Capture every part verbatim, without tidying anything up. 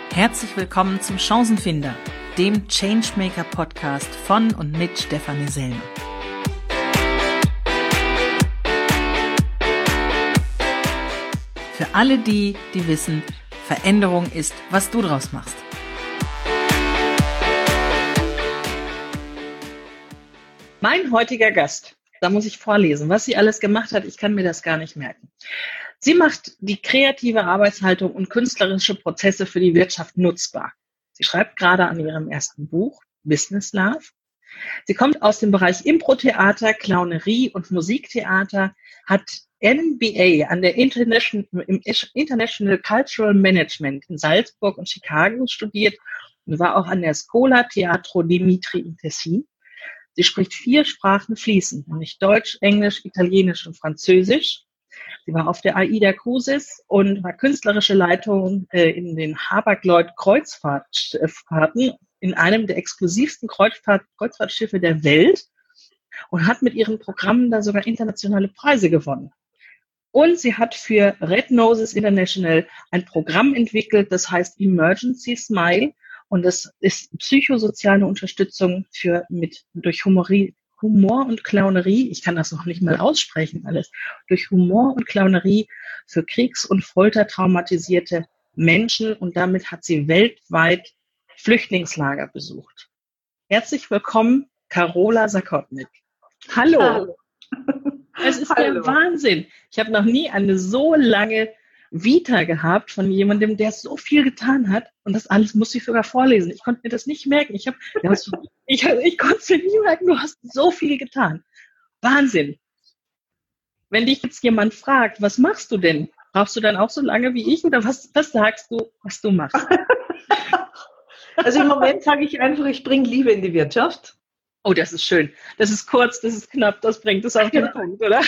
Herzlich willkommen zum Chancenfinder, dem Changemaker-Podcast von und mit Stefanie Selm. Für alle die, die wissen, Veränderung ist, was du draus machst. Mein heutiger Gast, da muss ich vorlesen, was sie alles gemacht hat, ich kann mir das gar nicht merken. Sie macht die kreative Arbeitshaltung und künstlerische Prozesse für die Wirtschaft nutzbar. Sie schreibt gerade an ihrem ersten Buch, Business Love. Sie kommt aus dem Bereich Impro-Theater, Clownerie und Musiktheater, hat M B A an der International, im International Cultural Management in Salzburg und Chicago studiert und war auch an der Schola Teatro Dimitri in Tessin. Sie spricht vier Sprachen fließend, nämlich Deutsch, Englisch, Italienisch und Französisch. Sie war auf der AIDA Cruises und war künstlerische Leitung äh, in den Hapag-Lloyd-Kreuzfahrten in einem der exklusivsten Kreuzfahrt, Kreuzfahrtschiffe der Welt und hat mit ihren Programmen da sogar internationale Preise gewonnen. Und sie hat für Red Noses International ein Programm entwickelt, das heißt Emergency Smile. Und das ist psychosoziale Unterstützung für mit durch Humorie, Humor und Clownerie, ich kann das noch nicht mal aussprechen alles, durch Humor und Clownerie für kriegs- und foltertraumatisierte Menschen. Und damit hat sie weltweit Flüchtlingslager besucht. Herzlich willkommen, Carola Sakotnik. Hallo. Hallo. Es ist Hallo. Der Wahnsinn. Ich habe noch nie eine so lange Vita gehabt von jemandem, der so viel getan hat. Und das alles musste ich sogar vorlesen. Ich konnte mir das nicht merken. Ich, hab, ich, ich konnte es mir nie merken, du hast so viel getan. Wahnsinn. Wenn dich jetzt jemand fragt, was machst du denn? Brauchst du dann auch so lange wie ich? Oder was, was sagst du, was du machst? Also im Moment sage ich einfach, ich bringe Liebe in die Wirtschaft. Oh, das ist schön. Das ist kurz, das ist knapp, das bringt es auf den ja. Punkt, oder?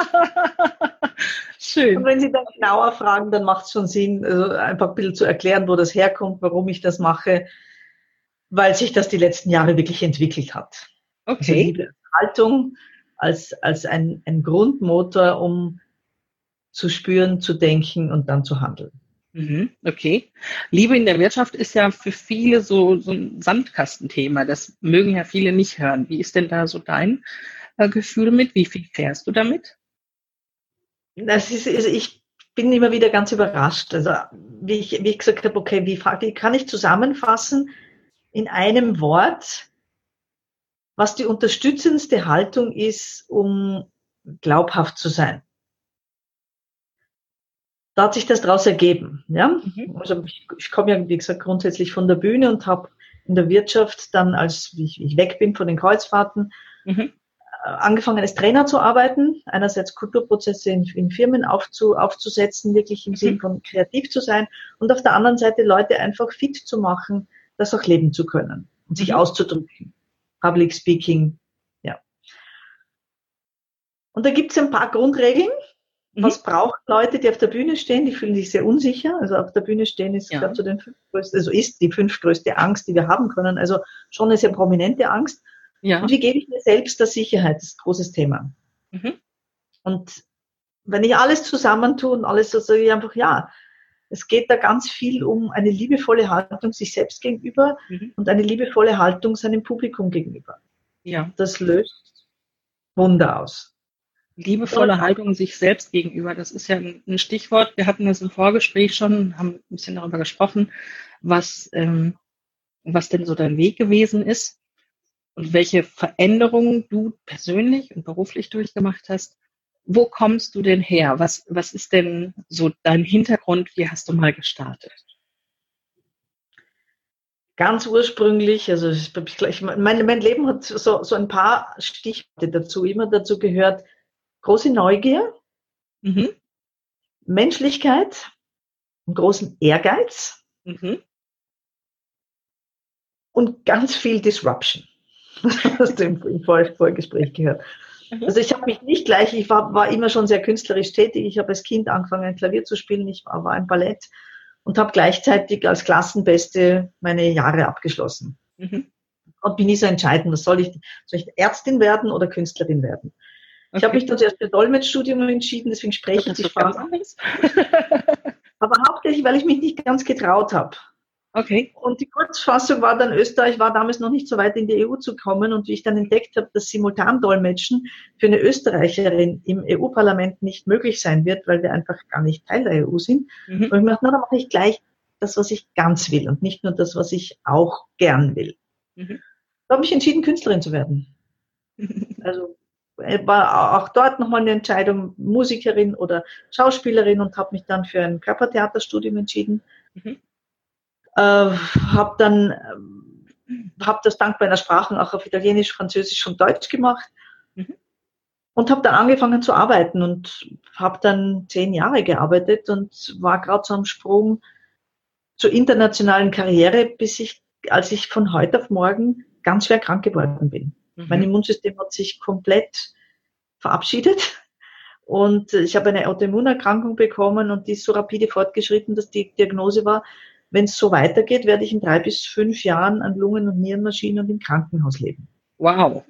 Schön. Und wenn Sie dann genauer fragen, dann macht es schon Sinn, also einfach ein bisschen zu erklären, wo das herkommt, warum ich das mache, weil sich das die letzten Jahre wirklich entwickelt hat. Okay. Also Liebe als Haltung, als, als ein, ein Grundmotor, um zu spüren, zu denken und dann zu handeln. Okay. Liebe in der Wirtschaft ist ja für viele so, so ein Sandkastenthema. Das mögen ja viele nicht hören. Wie ist denn da so dein äh, Gefühl mit? Wie viel fährst du damit? Das ist, also ich bin immer wieder ganz überrascht. Also wie ich, wie ich gesagt habe, okay, wie, wie kann ich zusammenfassen in einem Wort, was die unterstützendste Haltung ist, um glaubhaft zu sein? Da hat sich das daraus ergeben. Ja? Mhm. Also ich, ich komme ja, wie gesagt, grundsätzlich von der Bühne und habe in der Wirtschaft dann, als ich, ich weg bin von den Kreuzfahrten, mhm. angefangen als Trainer zu arbeiten, einerseits Kulturprozesse in, in Firmen aufzu, aufzusetzen, wirklich im mhm. Sinn von kreativ zu sein und auf der anderen Seite Leute einfach fit zu machen, das auch leben zu können und sich mhm. auszudrücken. Public Speaking, ja. Und da gibt es ein paar Grundregeln. Was mhm. brauchen Leute, die auf der Bühne stehen? Die fühlen sich sehr unsicher. Also auf der Bühne stehen ist, ja. glaube zu den fünf größten, also ist die fünftgrößte Angst, die wir haben können. Also schon eine sehr prominente Angst. Ja. Und wie gebe ich mir selbst der Sicherheit? Das ist ein großes Thema. Mhm. Und wenn ich alles zusammentue und alles so, sage ich einfach, ja, es geht da ganz viel um eine liebevolle Haltung sich selbst gegenüber mhm. und eine liebevolle Haltung seinem Publikum gegenüber. Ja. Das löst Wunder aus. Liebevolle Haltung sich selbst gegenüber, das ist ja ein Stichwort. Wir hatten das im Vorgespräch schon, haben ein bisschen darüber gesprochen, was, ähm, was denn so dein Weg gewesen ist und welche Veränderungen du persönlich und beruflich durchgemacht hast. Wo kommst du denn her? Was, was ist denn so dein Hintergrund? Wie hast du mal gestartet? Ganz ursprünglich, also ich, mein, mein Leben hat so, so ein paar Stichworte dazu, immer dazu gehört, große Neugier, mhm. Menschlichkeit, einen großen Ehrgeiz mhm. und ganz viel Disruption. Das hast du im, im Vor- Vorgespräch gehört. Mhm. Also ich habe mich nicht gleich, ich war, war immer schon sehr künstlerisch tätig. Ich habe als Kind angefangen, ein Klavier zu spielen. Ich war, war im Ballett und habe gleichzeitig als Klassenbeste meine Jahre abgeschlossen. Mhm. Und bin nie so entscheiden, was soll ich, soll ich Ärztin werden oder Künstlerin werden? Okay. Ich habe mich dann zuerst für Dolmetschstudium entschieden, deswegen spreche ich die Sprache. Aber hauptsächlich, weil ich mich nicht ganz getraut habe. Okay. Und die Kurzfassung war dann, Österreich war damals noch nicht so weit in die E U zu kommen. Und wie ich dann entdeckt habe, dass Simultandolmetschen für eine Österreicherin im E U-Parlament nicht möglich sein wird, weil wir einfach gar nicht Teil der E U sind. Mhm. Und ich dachte, na, dann mache ich gleich das, was ich ganz will und nicht nur das, was ich auch gern will. Mhm. Da habe ich entschieden, Künstlerin zu werden. Also war auch dort nochmal eine Entscheidung, Musikerin oder Schauspielerin, und habe mich dann für ein Körpertheaterstudium entschieden. Mhm. Äh, habe dann äh, habe das dank meiner Sprachen auch auf Italienisch, Französisch und Deutsch gemacht. Mhm. Und habe dann angefangen zu arbeiten und habe dann zehn Jahre gearbeitet und war gerade so am Sprung zur internationalen Karriere, bis ich, als ich von heute auf morgen ganz schwer krank geworden bin. Mhm. Mein Immunsystem hat sich komplett verabschiedet und ich habe eine Autoimmunerkrankung bekommen und die ist so rapide fortgeschritten, dass die Diagnose war, wenn es so weitergeht, werde ich in drei bis fünf Jahren an Lungen- und Nierenmaschinen und im Krankenhaus leben. Wow.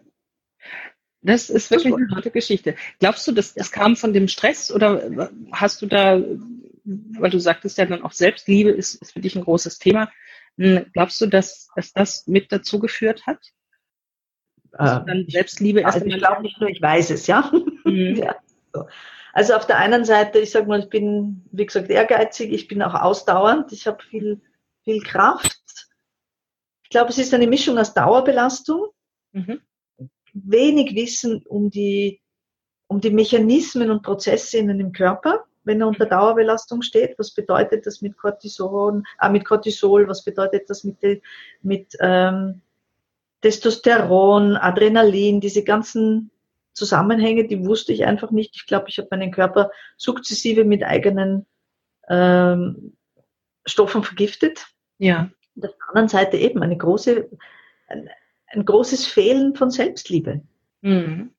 Das ist wirklich eine harte Geschichte. Glaubst du, dass das ja. kam von dem Stress oder hast du da, weil du sagtest ja dann auch Selbstliebe ist, ist für dich ein großes Thema. Glaubst du, dass, dass das mit dazu geführt hat? Dass du dann Selbstliebe erst also ich glaube nicht nur, ich weiß es, ja. Mhm. Ja, so. Also auf der einen Seite, ich sage mal, ich bin, wie gesagt, ehrgeizig, ich bin auch ausdauernd, ich habe viel, viel Kraft. Ich glaube, es ist eine Mischung aus Dauerbelastung, mhm. wenig Wissen um die, um die Mechanismen und Prozesse in dem Körper, wenn er unter Dauerbelastung steht. Was bedeutet das mit Cortison, äh, mit Cortisol, was bedeutet das mit, mit ähm, Testosteron, Adrenalin, diese ganzen Zusammenhänge, die wusste ich einfach nicht. Ich glaube, ich habe meinen Körper sukzessive mit eigenen ähm, Stoffen vergiftet. Ja. Und auf der anderen Seite eben eine große, ein, ein großes Fehlen von Selbstliebe. Mhm.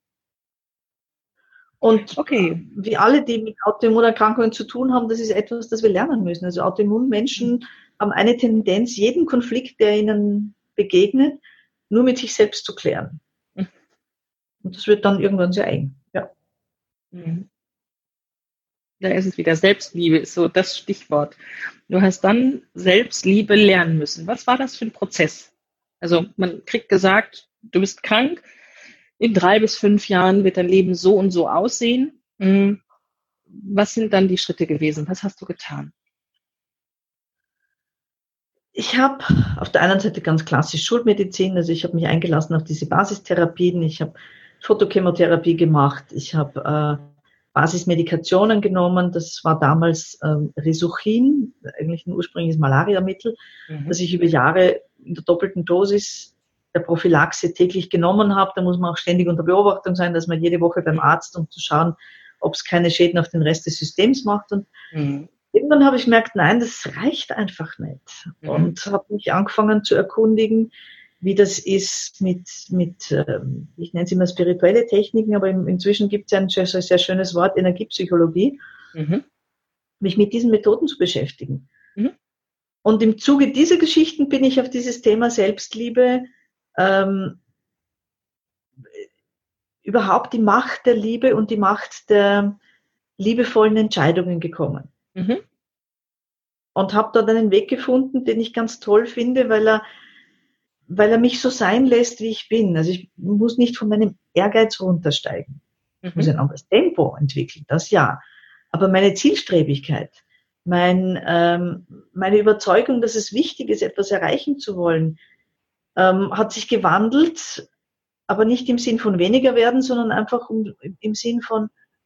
Und okay. Wie alle, die mit Autoimmunerkrankungen zu tun haben, das ist etwas, das wir lernen müssen. Also Autoimmunmenschen mhm. haben eine Tendenz, jeden Konflikt, der ihnen begegnet, nur mit sich selbst zu klären. Mhm. Und das wird dann irgendwann sehr eng. Ja. Mhm. Da ist es wieder. Selbstliebe ist so das Stichwort. Du hast dann Selbstliebe lernen müssen. Was war das für ein Prozess? Also man kriegt gesagt, du bist krank, in drei bis fünf Jahren wird dein Leben so und so aussehen. Was sind dann die Schritte gewesen? Was hast du getan? Ich habe auf der einen Seite ganz klassisch Schulmedizin, also ich habe mich eingelassen auf diese Basistherapien, ich habe Photochemotherapie gemacht, ich habe äh, Basismedikationen genommen, das war damals ähm, Risuchin, eigentlich ein ursprüngliches Malariamittel, mhm. das ich über Jahre in der doppelten Dosis der Prophylaxe täglich genommen habe. Da muss man auch ständig unter Beobachtung sein, dass man jede Woche beim Arzt, um zu schauen, ob es keine Schäden auf den Rest des Systems macht. Und mhm. irgendwann habe ich gemerkt, nein, das reicht einfach nicht. Mhm. Und habe mich angefangen zu erkundigen, wie das ist mit, mit ähm, ich nenne es immer spirituelle Techniken, aber im, inzwischen gibt es ein sehr, sehr schönes Wort, Energiepsychologie, mhm. mich mit diesen Methoden zu beschäftigen. Mhm. Und im Zuge dieser Geschichten bin ich auf dieses Thema Selbstliebe, ähm, überhaupt die Macht der Liebe und die Macht der liebevollen Entscheidungen gekommen. Mhm. Und habe dort einen Weg gefunden, den ich ganz toll finde, weil er, weil er mich so sein lässt, wie ich bin. Also ich muss nicht von meinem Ehrgeiz runtersteigen. Mhm. Ich muss ein anderes Tempo entwickeln, das ja. Aber meine Zielstrebigkeit, mein, ähm, meine Überzeugung, dass es wichtig ist, etwas erreichen zu wollen, ähm, hat sich gewandelt, aber nicht im Sinn von weniger werden, sondern einfach um, im Sinn von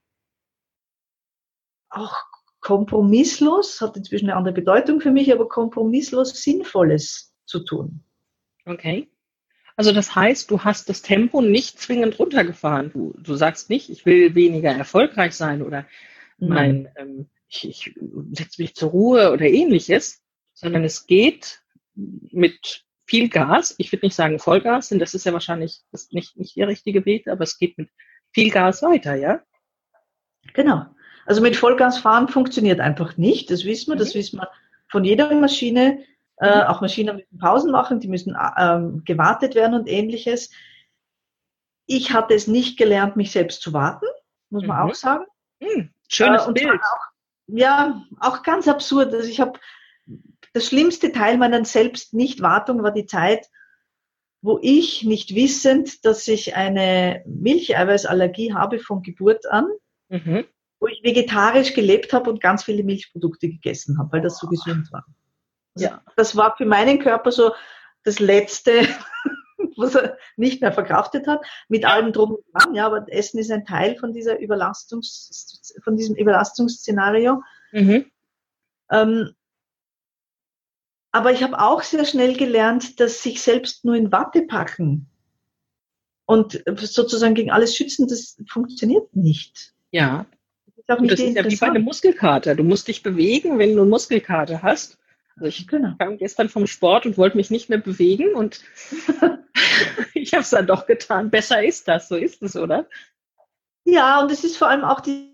auch kompromisslos, hat inzwischen eine andere Bedeutung für mich, aber kompromisslos Sinnvolles zu tun. Okay. Also das heißt, du hast das Tempo nicht zwingend runtergefahren. Du, du sagst nicht, ich will weniger erfolgreich sein oder mein, ähm, ich, ich setze mich zur Ruhe oder ähnliches, sondern es geht mit viel Gas. Ich würde nicht sagen Vollgas, denn das ist ja wahrscheinlich das nicht, nicht der richtige Weg, aber es geht mit viel Gas weiter, ja? Genau. Also mit Vollgas fahren funktioniert einfach nicht. Das wissen wir, mhm. das wissen wir von jeder Maschine. Mhm. Äh, auch Maschinen müssen Pausen machen, die müssen ähm, gewartet werden und ähnliches. Ich hatte es nicht gelernt, mich selbst zu warten, muss man mhm. auch sagen. Mhm. Schönes äh, und Bild. Auch, ja, auch ganz absurd. Also ich habe das schlimmste Teil meiner Selbst-Nicht-Wartung war die Zeit, wo ich, nicht wissend, dass ich eine Milcheiweißallergie habe von Geburt an, mhm. wo ich vegetarisch gelebt habe und ganz viele Milchprodukte gegessen habe, weil das so gesund war. Also ja. Das war für meinen Körper so das Letzte, was er nicht mehr verkraftet hat, mit allem drum und dran. Ja, aber Essen ist ein Teil von dieser Überlastungs, von diesem Überlastungsszenario. Mhm. Ähm, aber ich habe auch sehr schnell gelernt, dass sich selbst nur in Watte packen und sozusagen gegen alles schützen, das funktioniert nicht. Ja. Das ist, auch nicht das ist ja wie bei einer Muskelkater. Du musst dich bewegen, wenn du eine Muskelkater hast. Also ich genau. kam gestern vom Sport und wollte mich nicht mehr bewegen und ich habe es dann doch getan. Besser ist das, so ist es, oder? Ja, und es ist vor allem auch die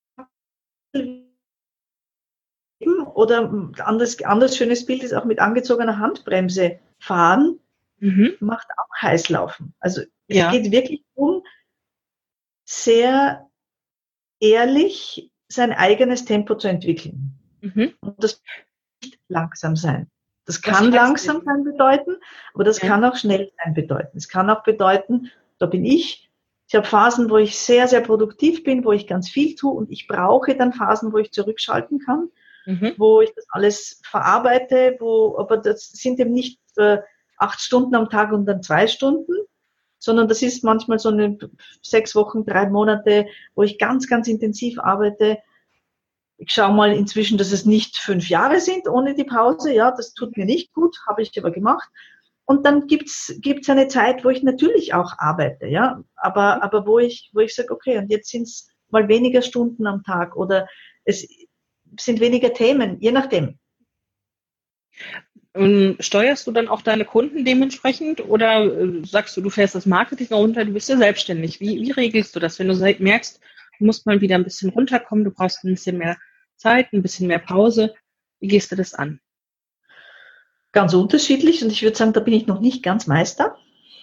oder anderes, anderes schönes Bild ist auch mit angezogener Handbremse fahren, mhm. macht auch Heißlaufen. Also es ja. geht wirklich um sehr ehrlich sein eigenes Tempo zu entwickeln. Mhm. Und das muss nicht langsam sein. Das kann das langsam sein bedeuten, aber das ja. kann auch schnell sein bedeuten. Es kann auch bedeuten, da bin ich, ich habe Phasen, wo ich sehr, sehr produktiv bin, wo ich ganz viel tue und ich brauche dann Phasen, wo ich zurückschalten kann, mhm. wo ich das alles verarbeite, wo, aber das sind eben nicht äh, acht Stunden am Tag und dann zwei Stunden, sondern das ist manchmal so eine sechs Wochen, drei Monate, wo ich ganz, ganz intensiv arbeite. Ich schaue mal inzwischen, dass es nicht fünf Jahre sind ohne die Pause. Ja, das tut mir nicht gut, habe ich aber gemacht. Und dann gibt's gibt's eine Zeit, wo ich natürlich auch arbeite, ja, aber aber wo ich wo ich sage, okay, und jetzt sind's mal weniger Stunden am Tag oder es sind weniger Themen, je nachdem. Steuerst du dann auch deine Kunden dementsprechend oder sagst du, du fährst das Marketing runter, du bist ja selbstständig. Wie, wie regelst du das, wenn du merkst, du musst mal wieder ein bisschen runterkommen, du brauchst ein bisschen mehr Zeit, ein bisschen mehr Pause. Wie gehst du das an? Ganz unterschiedlich und ich würde sagen, da bin ich noch nicht ganz Meister.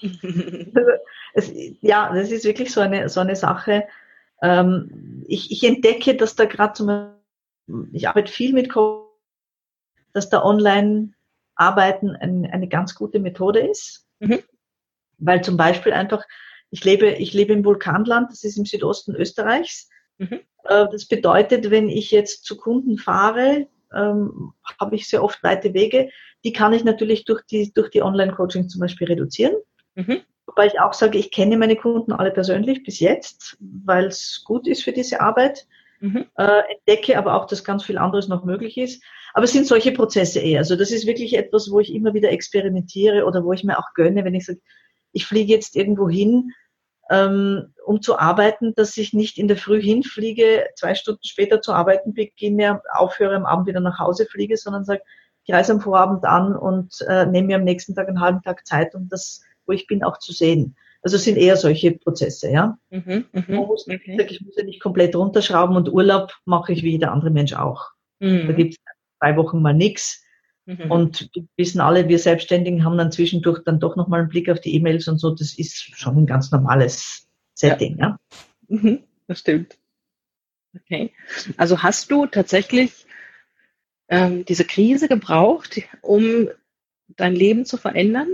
es, ja, das ist wirklich so eine, so eine Sache. Ähm, ich, ich entdecke, dass da gerade zum ich arbeite viel mit Coaching, dass da Online-Arbeiten ein, eine ganz gute Methode ist. Mhm. Weil zum Beispiel einfach, ich lebe, ich lebe im Vulkanland, das ist im Südosten Österreichs. Mhm. Äh, das bedeutet, wenn ich jetzt zu Kunden fahre, ähm, habe ich sehr oft weite Wege. Die kann ich natürlich durch die, durch die Online-Coaching zum Beispiel reduzieren. Mhm. Wobei ich auch sage, ich kenne meine Kunden alle persönlich bis jetzt, weil es gut ist für diese Arbeit. Mhm. Äh, entdecke aber auch, dass ganz viel anderes noch möglich ist. Aber es sind solche Prozesse eher. Also das ist wirklich etwas, wo ich immer wieder experimentiere oder wo ich mir auch gönne, wenn ich sage, ich fliege jetzt irgendwo hin, ähm, um zu arbeiten, dass ich nicht in der Früh hinfliege, zwei Stunden später zu arbeiten beginne, aufhöre, am Abend wieder nach Hause fliege, sondern sage, ich reise am Vorabend an und äh, nehme mir am nächsten Tag einen halben Tag Zeit, um das, wo ich bin, auch zu sehen. Also es sind eher solche Prozesse, ja. Mhm, mh, muss, okay. Ich muss ja nicht komplett runterschrauben und Urlaub mache ich wie jeder andere Mensch auch. Mhm. Da gibt es drei Wochen mal nichts. Mhm. Und wir wissen alle, wir Selbstständigen haben dann zwischendurch dann doch nochmal einen Blick auf die E-Mails und so. Das ist schon ein ganz normales Setting, ja. ja? Mhm, das stimmt. Okay. Also hast du tatsächlich ähm, diese Krise gebraucht, um dein Leben zu verändern?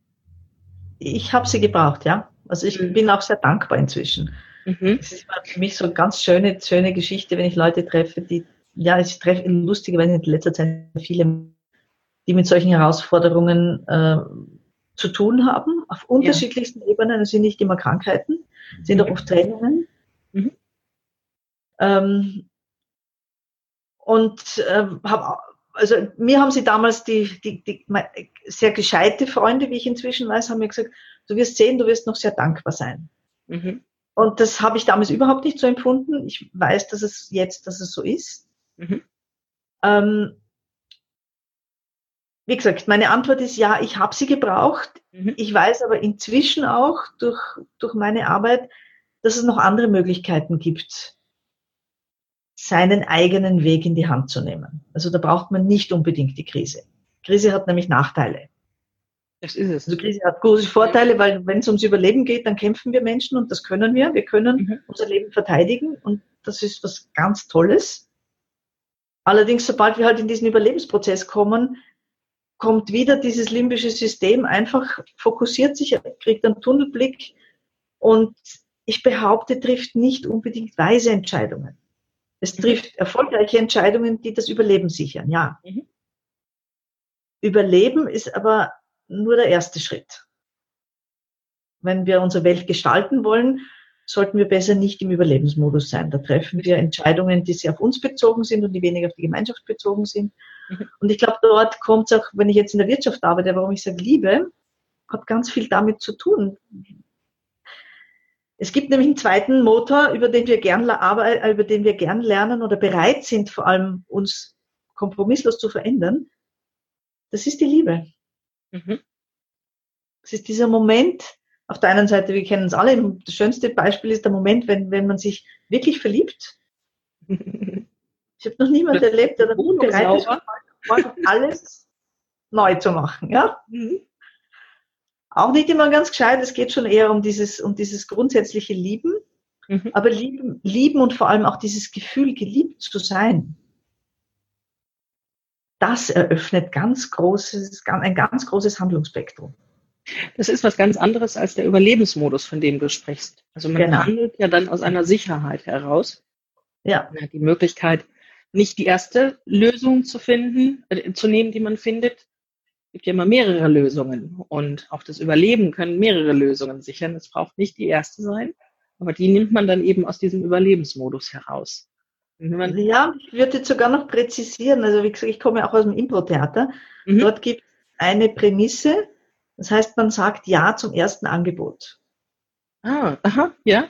Ich habe sie gebraucht, ja. Also ich mhm. bin auch sehr dankbar inzwischen. Mhm. Das ist für mich so eine ganz schöne, schöne Geschichte, wenn ich Leute treffe, die, ja, ich treffe lustigerweise in letzter Zeit viele, die mit solchen Herausforderungen äh, zu tun haben, auf unterschiedlichsten ja. Ebenen. Das sind nicht immer Krankheiten, sind mhm. auch oft Trennungen. Mhm. Ähm, und äh, habe Also mir haben sie damals, die, die, die sehr gescheite Freunde, wie ich inzwischen weiß, haben mir gesagt, du wirst sehen, du wirst noch sehr dankbar sein. Mhm. Und das habe ich damals überhaupt nicht so empfunden. Ich weiß, dass es jetzt, dass es so ist. Mhm. Ähm, wie gesagt, meine Antwort ist ja, ich habe sie gebraucht. Mhm. Ich weiß aber inzwischen auch durch, durch meine Arbeit, dass es noch andere Möglichkeiten gibt, seinen eigenen Weg in die Hand zu nehmen. Also da braucht man nicht unbedingt die Krise. Krise hat nämlich Nachteile. Das ist es. Also Krise hat große Vorteile, weil wenn es ums Überleben geht, dann kämpfen wir Menschen und das können wir. Wir können mhm. unser Leben verteidigen und das ist was ganz Tolles. Allerdings, sobald wir halt in diesen Überlebensprozess kommen, kommt wieder dieses limbische System, einfach fokussiert sich, kriegt einen Tunnelblick und ich behaupte, trifft nicht unbedingt weise Entscheidungen. Es trifft erfolgreiche Entscheidungen, die das Überleben sichern, ja. Mhm. Überleben ist aber nur der erste Schritt. Wenn wir unsere Welt gestalten wollen, sollten wir besser nicht im Überlebensmodus sein. Da treffen wir Entscheidungen, die sehr auf uns bezogen sind und die weniger auf die Gemeinschaft bezogen sind. Mhm. Und ich glaube, dort kommt es auch, wenn ich jetzt in der Wirtschaft arbeite, warum ich sage Liebe, hat ganz viel damit zu tun. Es gibt nämlich einen zweiten Motor, über den wir gern arbeiten, über den wir gern lernen oder bereit sind, vor allem uns kompromisslos zu verändern. Das ist die Liebe. Mhm. Das ist dieser Moment, auf der einen Seite, wir kennen es alle, das schönste Beispiel ist der Moment, wenn, wenn man sich wirklich verliebt. Ich habe noch niemanden erlebt, der dann bereit ist, alles neu zu machen. Ja? Mhm. Auch nicht immer ganz gescheit, es geht schon eher um dieses, um dieses grundsätzliche Lieben. Mhm. Aber lieben, lieben und vor allem auch dieses Gefühl, geliebt zu sein, das eröffnet ganz großes, ein ganz großes Handlungsspektrum. Das ist was ganz anderes als der Überlebensmodus, von dem du sprichst. Also man genau. handelt ja dann aus einer Sicherheit heraus. Ja. Man hat die Möglichkeit, nicht die erste Lösung zu finden, äh, zu nehmen, die man findet. Es gibt ja immer mehrere Lösungen. Und auch das Überleben können mehrere Lösungen sichern. Es braucht nicht die erste sein, aber die nimmt man dann eben aus diesem Überlebensmodus heraus. Ja, ich würde jetzt sogar noch präzisieren. Also wie gesagt, ich komme auch aus dem Impro-Theater. Mhm. Dort gibt es eine Prämisse. Das heißt, man sagt Ja zum ersten Angebot. Ah, aha, ja.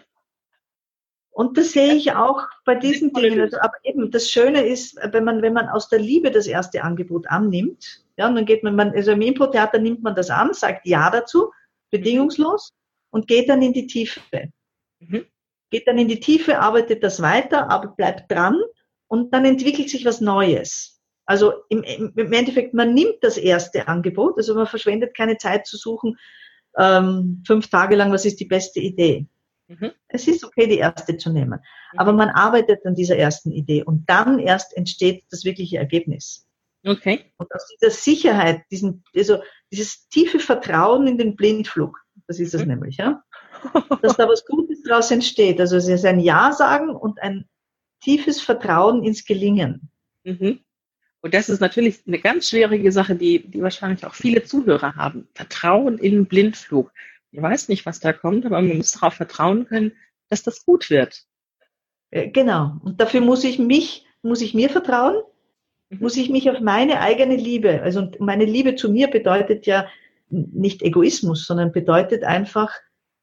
Und das sehe ich auch bei diesen Dingen. Also, aber eben, das Schöne ist, wenn man, wenn man aus der Liebe das erste Angebot annimmt, ja, und dann geht man, man also im Impro-Theater nimmt man das an, sagt Ja dazu, bedingungslos, und geht dann in die Tiefe. Mhm. Geht dann in die Tiefe, arbeitet das weiter, aber bleibt dran, und dann entwickelt sich was Neues. Also im, im Endeffekt, man nimmt das erste Angebot, also man verschwendet keine Zeit zu suchen, ähm, fünf Tage lang, was ist die beste Idee. Mhm. Es ist okay, die erste zu nehmen, mhm. aber man arbeitet an dieser ersten Idee und dann erst entsteht das wirkliche Ergebnis. Okay. Und aus dieser Sicherheit, diesen, also dieses tiefe Vertrauen in den Blindflug, das ist es mhm. nämlich, ja, dass da was Gutes daraus entsteht. Also es ist ein Ja sagen und ein tiefes Vertrauen ins Gelingen. Mhm. Und das ist natürlich eine ganz schwierige Sache, die, die wahrscheinlich auch viele Zuhörer haben. Vertrauen in den Blindflug. Ich weiß nicht, was da kommt, aber man muss darauf vertrauen können, dass das gut wird. Genau. Und dafür muss ich mich, muss ich mir vertrauen, mhm. muss ich mich auf meine eigene Liebe, also meine Liebe zu mir bedeutet ja nicht Egoismus, sondern bedeutet einfach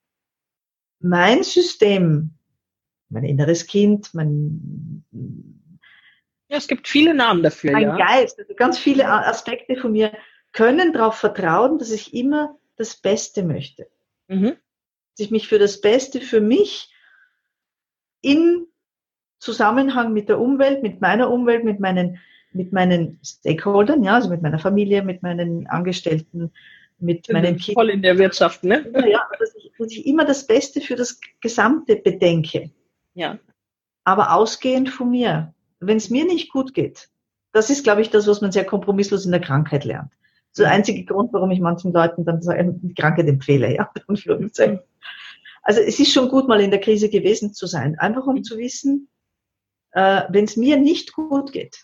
mein System, mein inneres Kind, mein Ja, es gibt viele Namen dafür, mein ja. Geist, also ganz viele Aspekte von mir können darauf vertrauen, dass ich immer das Beste möchte. Mhm. Dass ich mich für das Beste für mich in Zusammenhang mit der Umwelt, mit meiner Umwelt, mit meinen, mit meinen Stakeholdern, ja, also mit meiner Familie, mit meinen Angestellten, mit Sind meinen Kindern. Voll in der Wirtschaft, ne? Ja, dass ich, dass ich immer das Beste für das Gesamte bedenke. Ja. Aber ausgehend von mir. Wenn es mir nicht gut geht, das ist, glaube ich, das, was man sehr kompromisslos in der Krankheit lernt. Das ist der einzige Grund, warum ich manchen Leuten dann die Krankheit empfehle, ja. Also es ist schon gut, mal in der Krise gewesen zu sein. Einfach um zu wissen, äh, wenn es mir nicht gut geht,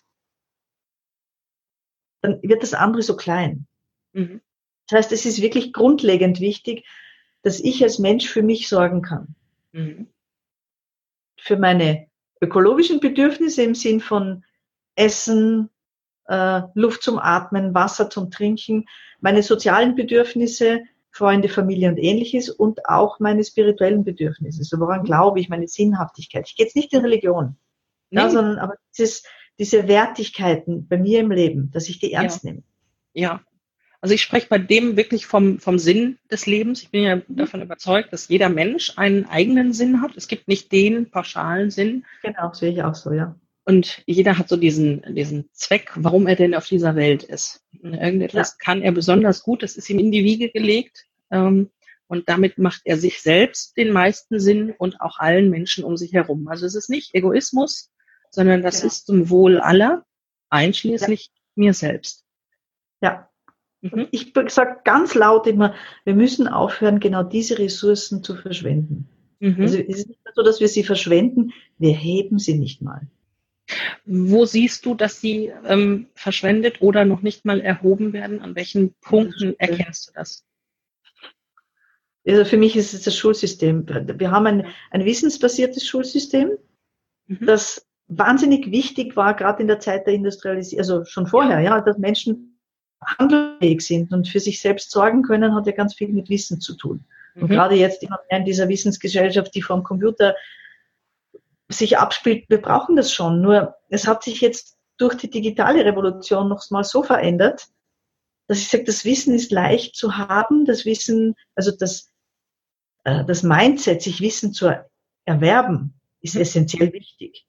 dann wird das andere so klein. Mhm. Das heißt, es ist wirklich grundlegend wichtig, dass ich als Mensch für mich sorgen kann. Mhm. Für meine ökologischen Bedürfnisse im Sinn von Essen, äh, Luft zum Atmen, Wasser zum Trinken, meine sozialen Bedürfnisse, Freunde, Familie und Ähnliches und auch meine spirituellen Bedürfnisse. So woran glaube ich, meine Sinnhaftigkeit. Ich gehe jetzt nicht in Religion, nee. ja, sondern aber dieses, diese Wertigkeiten bei mir im Leben, dass ich die ernst ja. nehme. Ja. Also ich spreche bei dem wirklich vom, vom Sinn des Lebens. Ich bin ja davon überzeugt, dass jeder Mensch einen eigenen Sinn hat. Es gibt nicht den pauschalen Sinn. Genau, sehe ich auch so, ja. Und jeder hat so diesen, diesen Zweck, warum er denn auf dieser Welt ist. Irgendetwas ja. kann er besonders gut, das ist ihm in die Wiege gelegt. Ähm, und damit macht er sich selbst den meisten Sinn und auch allen Menschen um sich herum. Also es ist nicht Egoismus, sondern das genau. ist zum Wohl aller, einschließlich ja. mir selbst. Ja. Und ich sage ganz laut immer, wir müssen aufhören, genau diese Ressourcen zu verschwenden. Mhm. Also es ist nicht so, dass wir sie verschwenden, wir heben sie nicht mal. Wo siehst du, dass sie ähm, verschwendet oder noch nicht mal erhoben werden? An welchen Punkten erkennst du das? Also für mich ist es das Schulsystem. Wir haben ein, ein wissensbasiertes Schulsystem, mhm. das wahnsinnig wichtig war, gerade in der Zeit der Industrialisierung, also schon vorher, ja, dass Menschen handlungsfähig sind und für sich selbst sorgen können, hat ja ganz viel mit Wissen zu tun. Und mhm. gerade jetzt immer mehr in dieser Wissensgesellschaft, die vor dem Computer sich abspielt, wir brauchen das schon. Nur es hat sich jetzt durch die digitale Revolution noch mal so verändert, dass ich sage, das Wissen ist leicht zu haben, das Wissen, also das, äh, das Mindset, sich Wissen zu erwerben, ist mhm. essentiell wichtig.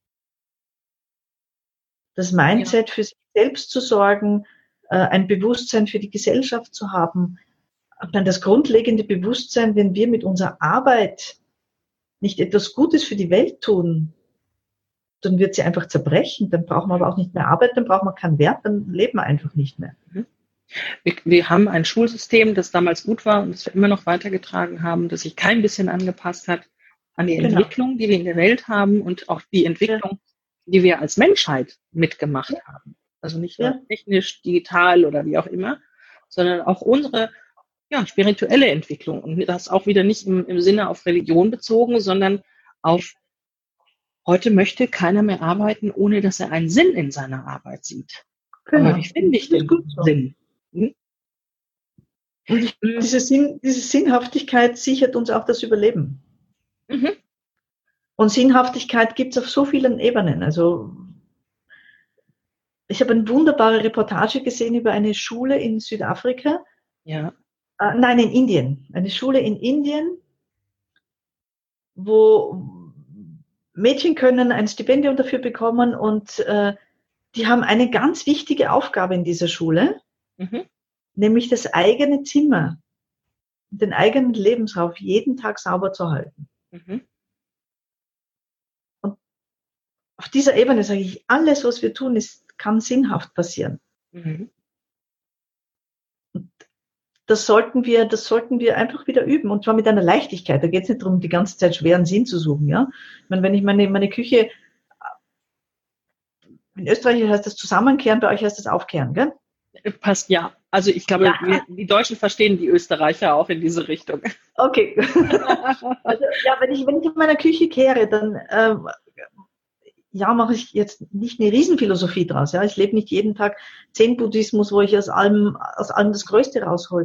Das Mindset, ja. für sich selbst zu sorgen, ein Bewusstsein für die Gesellschaft zu haben, dann das grundlegende Bewusstsein, wenn wir mit unserer Arbeit nicht etwas Gutes für die Welt tun, dann wird sie einfach zerbrechen, dann brauchen wir aber auch nicht mehr Arbeit, dann brauchen wir keinen Wert, dann leben wir einfach nicht mehr. Wir, wir haben ein Schulsystem, das damals gut war und das wir immer noch weitergetragen haben, das sich kein bisschen angepasst hat an die genau. Entwicklung, die wir in der Welt haben und auch die Entwicklung, die wir als Menschheit mitgemacht ja. haben. Also nicht nur ja. technisch, digital oder wie auch immer, sondern auch unsere ja, spirituelle Entwicklung. Und das auch wieder nicht im, im Sinne auf Religion bezogen, sondern auf, heute möchte keiner mehr arbeiten, ohne dass er einen Sinn in seiner Arbeit sieht. Genau. Aber wie finde ich den so. Sinn? Hm? Und ich, diese, Sinn, diese Sinnhaftigkeit sichert uns auch das Überleben. Mhm. Und Sinnhaftigkeit gibt es auf so vielen Ebenen. Also ich habe eine wunderbare Reportage gesehen über eine Schule in Südafrika. Ja. Äh, nein, in Indien. Eine Schule in Indien, wo Mädchen können ein Stipendium dafür bekommen und äh, die haben eine ganz wichtige Aufgabe in dieser Schule, mhm. nämlich das eigene Zimmer, den eigenen Lebensraum jeden Tag sauber zu halten. Mhm. Und auf dieser Ebene sage ich, alles, was wir tun, ist kann sinnhaft passieren. Mhm. Und das sollten wir, das sollten wir einfach wieder üben und zwar mit einer Leichtigkeit. Da geht es nicht darum, die ganze Zeit schweren Sinn zu suchen. Ja? Ich meine, wenn ich meine, meine Küche, in Österreich heißt das Zusammenkehren, bei euch heißt das Aufkehren, gell? Passt, ja. Also ich glaube, ja. wir, die Deutschen verstehen die Österreicher auch in diese Richtung. Okay. Also, ja, wenn ich, wenn ich in meiner Küche kehre, dann ähm, ja, mache ich jetzt nicht eine Riesenphilosophie draus. Ja, ich lebe nicht jeden Tag Zen-Buddhismus, wo ich aus allem, aus allem das Größte raushol.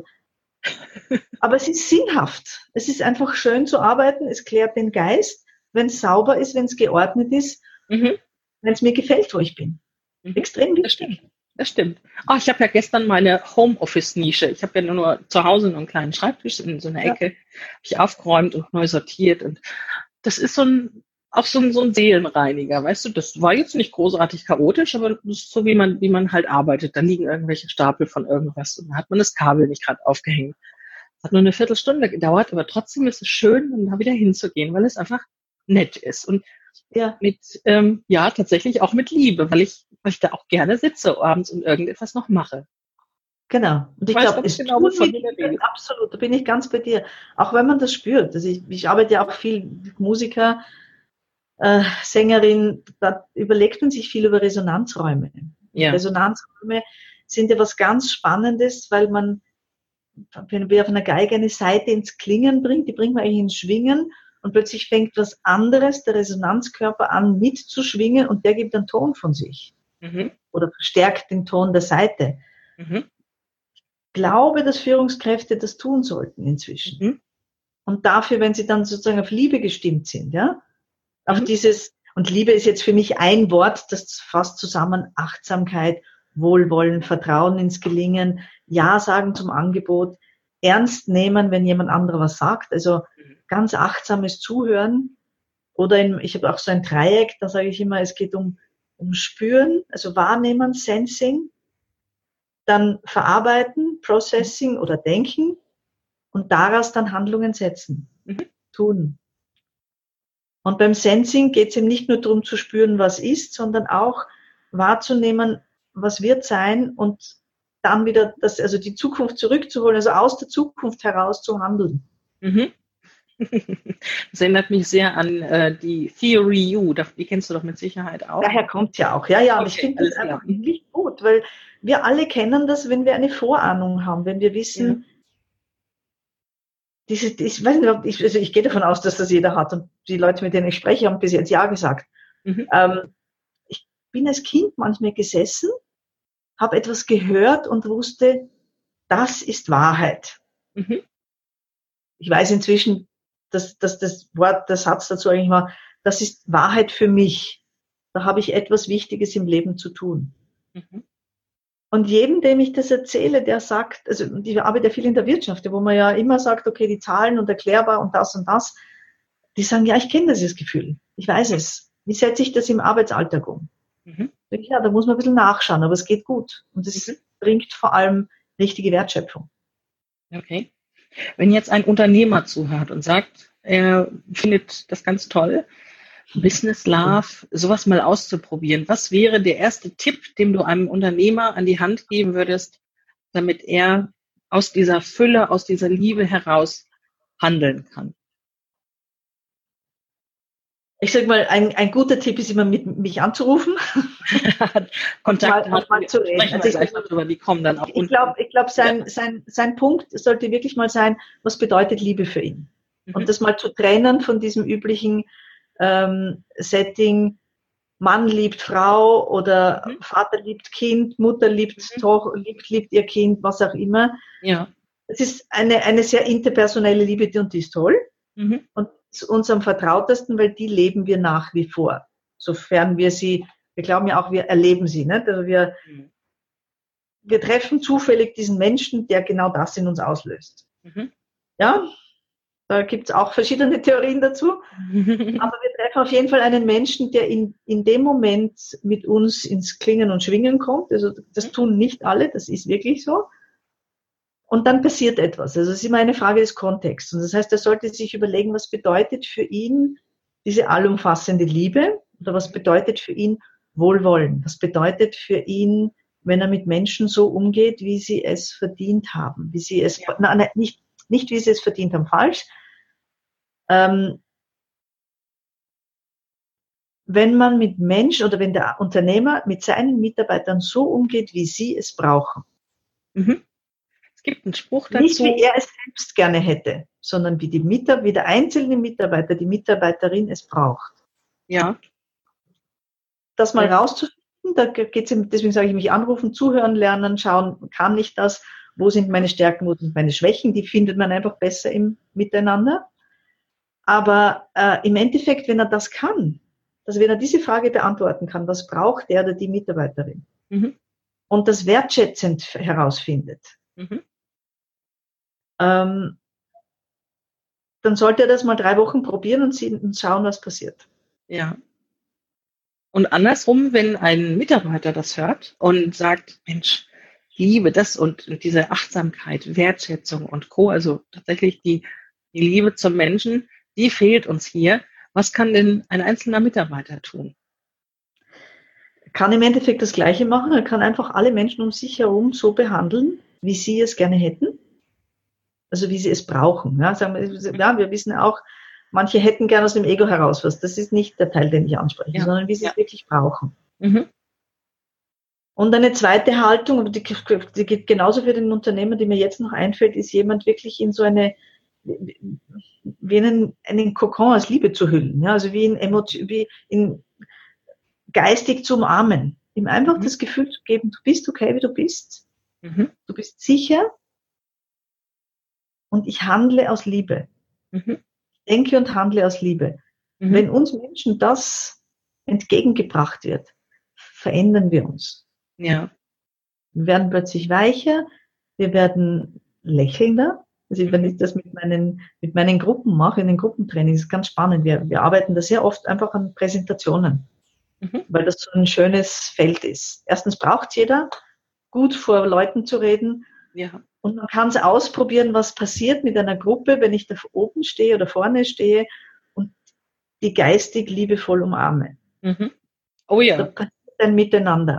Aber es ist sinnhaft. Es ist einfach schön zu arbeiten. Es klärt den Geist, wenn es sauber ist, wenn es geordnet ist, mhm. wenn es mir gefällt, wo ich bin. Mhm. Extrem wichtig. Das stimmt. Das stimmt. Oh, ich habe ja gestern meine Homeoffice-Nische. Ich habe ja nur zu Hause nur einen kleinen Schreibtisch in so einer Ecke. Ja. Habe ich aufgeräumt und neu sortiert. Und das ist so ein auch so ein, so ein Seelenreiniger, weißt du, das war jetzt nicht großartig chaotisch, aber das ist so, wie man, wie man halt arbeitet. Da liegen irgendwelche Stapel von irgendwas und da hat man das Kabel nicht gerade aufgehängt. Das hat nur eine Viertelstunde gedauert, aber trotzdem ist es schön, dann da wieder hinzugehen, weil es einfach nett ist. Und ja, mit, ähm, ja, tatsächlich auch mit Liebe, weil ich, weil ich da auch gerne sitze abends und irgendetwas noch mache. Genau. Und ich, ich glaube, es genau, tut mir absolut, da bin ich ganz bei dir. Auch wenn man das spürt. Also ich, ich arbeite ja auch viel mit Musiker, Äh, Sängerin, da überlegt man sich viel über Resonanzräume. Ja. Resonanzräume sind ja was ganz Spannendes, weil man, wenn wir auf einer Geige eine Saite ins Klingen bringt, die bringt man eigentlich ins Schwingen und plötzlich fängt was anderes, der Resonanzkörper an mitzuschwingen und der gibt einen Ton von sich. Mhm. Oder verstärkt den Ton der Saite. Mhm. Ich glaube, dass Führungskräfte das tun sollten inzwischen. Mhm. Und dafür, wenn sie dann sozusagen auf Liebe gestimmt sind, ja, auf mhm. dieses, und Liebe ist jetzt für mich ein Wort, das fasst zusammen Achtsamkeit, Wohlwollen, Vertrauen ins Gelingen, Ja sagen zum Angebot, ernst nehmen, wenn jemand anderer was sagt, also ganz achtsames Zuhören. Oder in, ich habe auch so ein Dreieck, da sage ich immer, es geht um, um Spüren, also Wahrnehmen, Sensing, dann Verarbeiten, Processing oder Denken und daraus dann Handlungen setzen, mhm. tun. Und beim Sensing geht es eben nicht nur darum zu spüren, was ist, sondern auch wahrzunehmen, was wird sein und dann wieder das, also die Zukunft zurückzuholen, also aus der Zukunft heraus zu handeln. Mhm. Das erinnert mich sehr an äh, die Theory U, die kennst du doch mit Sicherheit auch. Daher kommt ja auch, ja, ja, und okay, ich finde das einfach nicht gut, weil wir alle kennen das, wenn wir eine Vorahnung haben, wenn wir wissen, ja. diese, ich weiß nicht, ich, also ich gehe davon aus, dass das jeder hat und die Leute, mit denen ich spreche, haben bis jetzt Ja gesagt. Mhm. Ähm, ich bin als Kind manchmal gesessen, habe etwas gehört und wusste, das ist Wahrheit. Mhm. Ich weiß inzwischen, dass, dass das Wort, der Satz dazu eigentlich war, das ist Wahrheit für mich. Da habe ich etwas Wichtiges im Leben zu tun. Mhm. Und jedem, dem ich das erzähle, der sagt, also ich arbeite ja viel in der Wirtschaft, wo man ja immer sagt, okay, die Zahlen und erklärbar und das und das, die sagen, ja, ich kenne dieses Gefühl, ich weiß es. Wie setze ich das im Arbeitsalltag um? Mhm. Ja, da muss man ein bisschen nachschauen, aber es geht gut. Und es mhm. bringt vor allem richtige Wertschöpfung. Okay. Wenn jetzt ein Unternehmer zuhört und sagt, er findet das ganz toll, Business Love, sowas mal auszuprobieren, was wäre der erste Tipp, den du einem Unternehmer an die Hand geben würdest, damit er aus dieser Fülle, aus dieser Liebe heraus handeln kann? Ich sag mal, ein, ein guter Tipp ist immer, mit mich anzurufen. Kontakt mal, mal zu reden. Also ich, darüber, die kommen dann auch ich glaube, ich glaub, sein, ja. sein, sein Punkt sollte wirklich mal sein, was bedeutet Liebe für ihn? Mhm. Und das mal zu trennen von diesem üblichen ähm, Setting, Mann liebt Frau oder mhm. Vater liebt Kind, Mutter liebt, mhm. Toch, liebt, liebt ihr Kind, was auch immer. Ja. Es ist eine, eine sehr interpersonelle Liebe, und die ist toll. Mhm. Und uns am vertrautesten, weil die leben wir nach wie vor. Sofern wir sie, wir glauben ja auch, wir erleben sie, nicht? Also wir, mhm. wir treffen zufällig diesen Menschen, der genau das in uns auslöst. Mhm. Ja, da gibt es auch verschiedene Theorien dazu. Aber wir treffen auf jeden Fall einen Menschen, der in, in dem Moment mit uns ins Klingen und Schwingen kommt. Also das tun nicht alle, das ist wirklich so. Und dann passiert etwas. Also es ist immer eine Frage des Kontexts. Und das heißt, er sollte sich überlegen, was bedeutet für ihn diese allumfassende Liebe oder was bedeutet für ihn Wohlwollen? Was bedeutet für ihn, wenn er mit Menschen so umgeht, wie sie es verdient haben? Wie sie es, ja. nein, nicht, nicht wie sie es verdient haben, falsch. Ähm, wenn man mit Menschen oder wenn der Unternehmer mit seinen Mitarbeitern so umgeht, wie sie es brauchen. Mhm. Gibt einen Spruch dazu. Nicht wie er es selbst gerne hätte, sondern wie, die Mitab- wie der einzelne Mitarbeiter, die Mitarbeiterin es braucht. Ja. Das mal ja. rauszufinden, da geht's ihm, deswegen sage ich mich anrufen, zuhören, lernen, schauen, kann ich das, wo sind meine Stärken, wo sind meine Schwächen, die findet man einfach besser im Miteinander. Aber äh, im Endeffekt, wenn er das kann, also wenn er diese Frage beantworten kann, was braucht der oder die Mitarbeiterin? Mhm. Und das wertschätzend herausfindet, mhm. Ähm, dann sollte er das mal drei Wochen probieren und, sehen, und schauen, was passiert. Ja. Und andersrum, wenn ein Mitarbeiter das hört und sagt, Mensch, ich liebe das und diese Achtsamkeit, Wertschätzung und Co., also tatsächlich die, die Liebe zum Menschen, die fehlt uns hier. Was kann denn ein einzelner Mitarbeiter tun? Kann im Endeffekt das Gleiche machen. Er kann einfach alle Menschen um sich herum so behandeln, wie sie es gerne hätten. Also wie sie es brauchen. Ja, sagen wir, ja, wir wissen auch, manche hätten gerne aus dem Ego heraus was. Das ist nicht der Teil, den ich anspreche, ja. sondern wie sie ja. es wirklich brauchen. Mhm. Und eine zweite Haltung, die, die geht genauso für den Unternehmer, die mir jetzt noch einfällt, ist jemand wirklich in so eine, wie einen, einen Kokon aus Liebe zu hüllen. Ja, also wie in, Emotion, wie in geistig zu umarmen. Ihm einfach mhm. das Gefühl zu geben, du bist okay, wie du bist. Mhm. Du bist sicher. Und ich handle aus Liebe. Mhm. Denke und handle aus Liebe. Mhm. Wenn uns Menschen das entgegengebracht wird, verändern wir uns. Ja. Wir werden plötzlich weicher, wir werden lächelnder. Also wenn ich das mit meinen, mit meinen Gruppen mache, in den Gruppentrainings, ist ganz spannend. Wir, wir arbeiten da sehr oft einfach an Präsentationen, mhm. weil das so ein schönes Feld ist. Erstens braucht es jeder, gut vor Leuten zu reden. Ja. Und man kann es ausprobieren, was passiert mit einer Gruppe, wenn ich da oben stehe oder vorne stehe und die geistig liebevoll umarme. Mhm. Oh ja. Da passiert ein Miteinander.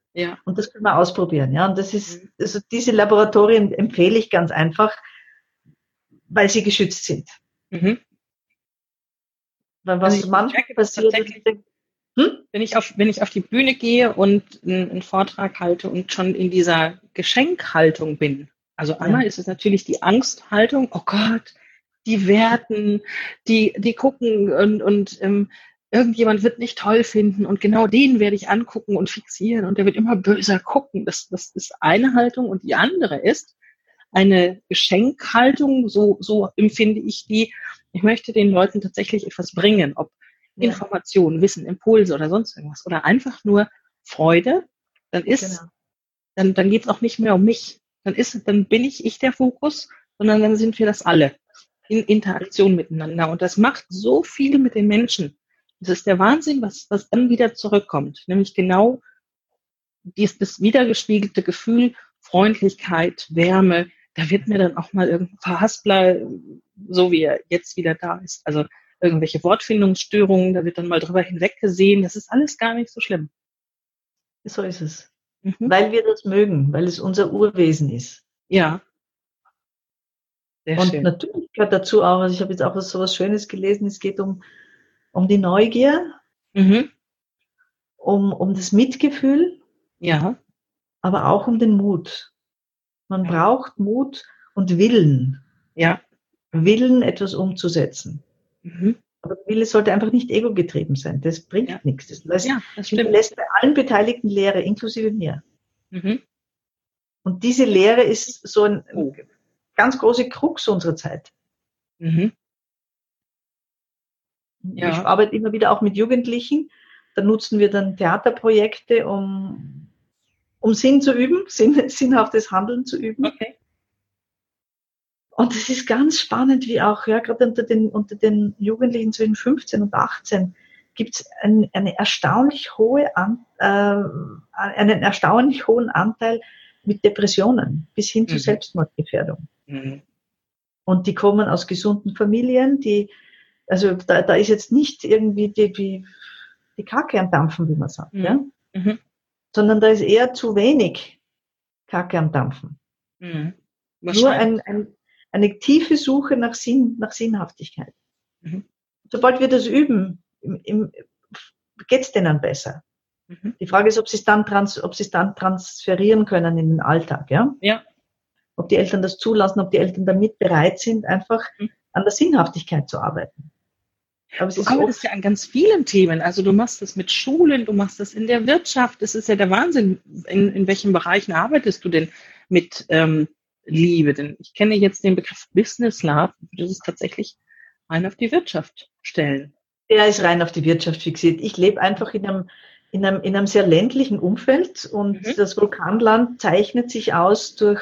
Ja. Und das können wir ausprobieren. Ja. Und das ist, also diese Laboratorien empfehle ich ganz einfach, weil sie geschützt sind. Mhm. Weil was Also ich manchmal merke das passiert, tatsächlich, ist, hm? wenn ich auf, wenn ich auf die Bühne gehe und einen, einen Vortrag halte und schon in dieser Geschenkhaltung bin. Also einmal Ja. ist es natürlich die Angsthaltung, oh Gott, die werten, die, die gucken und, und ähm, irgendjemand wird nicht toll finden und genau den werde ich angucken und fixieren und der wird immer böser gucken. Das, das ist eine Haltung und die andere ist eine Geschenkhaltung, so, so empfinde ich die. Ich möchte den Leuten tatsächlich etwas bringen, ob Ja. Informationen, Wissen, Impulse oder sonst irgendwas oder einfach nur Freude, dann ist, Genau. dann, dann geht es auch nicht mehr um mich. Dann ist, dann bin ich ich der Fokus, sondern dann sind wir das alle in Interaktion miteinander. Und das macht so viel mit den Menschen. Das ist der Wahnsinn, was, was dann wieder zurückkommt. Nämlich genau dies, das wiedergespiegelte Gefühl, Freundlichkeit, Wärme. Da wird mir dann auch mal irgendein Verhaspler, so wie er jetzt wieder da ist. Also irgendwelche Wortfindungsstörungen, da wird dann mal drüber hinweggesehen. Das ist alles gar nicht so schlimm. So ist es. Mhm. Weil wir das mögen, weil es unser Urwesen ist. Ja. Sehr Und schön. natürlich gehört dazu auch, also ich habe jetzt auch so was Schönes gelesen, es geht um, um die Neugier, Mhm. um, um das Mitgefühl, Ja. aber auch um den Mut. Man Ja. braucht Mut und Willen. Ja. Willen, etwas umzusetzen. Mhm. Aber der Wille sollte einfach nicht egogetrieben sein. Das bringt Ja. nichts. Das lässt, Ja, das stimmt. lässt bei allen Beteiligten Leere, inklusive mir. Mhm. Und diese Leere ist so ein, ein Oh. ganz große Krux unserer Zeit. Mhm. Ja. Ich Ja. arbeite immer wieder auch mit Jugendlichen. Da nutzen wir dann Theaterprojekte, um, um Sinn zu üben, Sinn, sinnhaftes Handeln zu üben. Okay. Und es ist ganz spannend, wie auch, ja, gerade unter den, unter den Jugendlichen zwischen fünfzehn und achtzehn gibt es ein, eine erstaunlich hohe An, äh, einen erstaunlich hohen Anteil mit Depressionen bis hin zu Mhm. Selbstmordgefährdung. Mhm. Und die kommen aus gesunden Familien, die, also da, da ist jetzt nicht irgendwie die, die, die Kacke am Dampfen, wie man sagt, Mhm. ja? Mhm. Sondern da ist eher zu wenig Kacke am Dampfen. Mhm. Nur ein, ein, eine tiefe Suche nach Sinn, nach Sinnhaftigkeit. Mhm. Sobald wir das üben, im, im, geht's denen besser. Mhm. Die Frage ist, ob sie es dann trans, ob sie es dann transferieren können in den Alltag, ja? Ja. Ob die Eltern das zulassen, ob die Eltern damit bereit sind, einfach Mhm. an der Sinnhaftigkeit zu arbeiten. Aber es Du ist oft, arbeitest ja an ganz vielen Themen. Also du machst das mit Schulen, du machst das in der Wirtschaft. Das ist ja der Wahnsinn. In, in welchen Bereichen arbeitest du denn mit ähm, Liebe? Denn ich kenne jetzt den Begriff Business Love. Das ist tatsächlich rein auf die Wirtschaft stellen. der ist rein auf die Wirtschaft fixiert. Ich lebe einfach in einem, in einem, in einem sehr ländlichen Umfeld und Mhm. das Vulkanland zeichnet sich aus durch